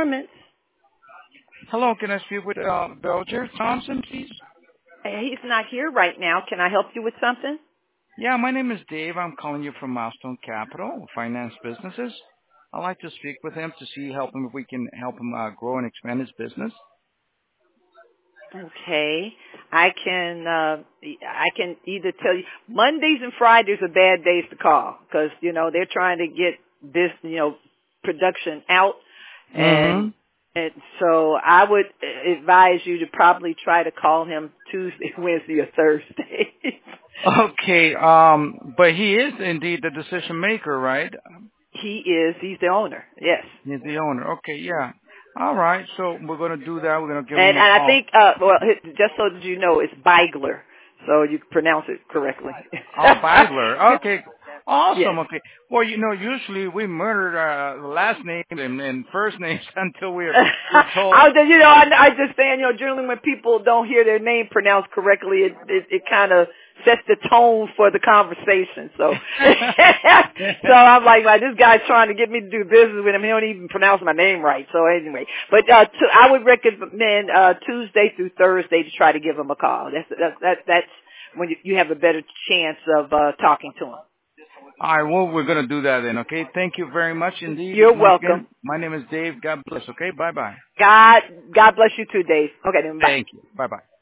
Performance. Hello, can I speak with Belger Thompson, please? He's not here right now. Can I help you with something? Yeah, my name is Dave. I'm calling you from Milestone Capital, finance businesses. I'd like to speak with him to see if we can help him grow and expand his business. Okay. I can either tell you Mondays and Fridays are bad days to call because, they're trying to get this, production out. Mm-hmm. And so I would advise you to probably try to call him Tuesday, Wednesday, or Thursday. Okay, but he is indeed the decision maker, right? He is. He's the owner. Yes. He's the owner. Okay, yeah. All right, so we're going to do that. We're going to give And him a I call. think, just so that you know, it's Beigler, so you pronounce it correctly. Oh, Beigler. Okay. Yes. Awesome. Okay. Well, usually we murder last names and first names until we're told. I just saying, generally when people don't hear their name pronounced correctly, it kind of sets the tone for the conversation. So, so I'm like, this guy's trying to get me to do business with him. He don't even pronounce my name right. So anyway, but I would recommend Tuesday through Thursday to try to give him a call. That's when you have a better chance of talking to him. All right, well, we're going to do that then, okay? Thank you very much indeed. You're Once welcome. again, my name is Dave. God bless, okay? Bye-bye. God bless you too, Dave. Okay, then bye. Thank you. Bye-bye.